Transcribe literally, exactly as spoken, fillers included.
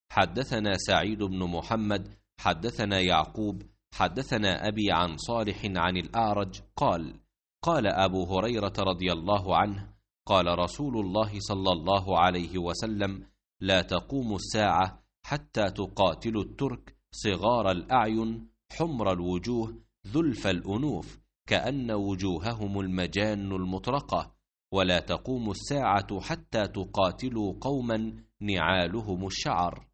حدثنا سعيد بن محمد حدثنا يعقوب حدثنا أبي عن صالح عن الأعرج قال قال أبو هريرة رضي الله عنه قال رسول الله صلى الله عليه وسلم لا تقوم الساعة حتى تقاتلوا الترك صغار الأعين حمر الوجوه ذلف الأنوف كأن وجوههم المجان المطرقة، ولا تقوم الساعة حتى تقاتلوا قوما نعالهم الشعر.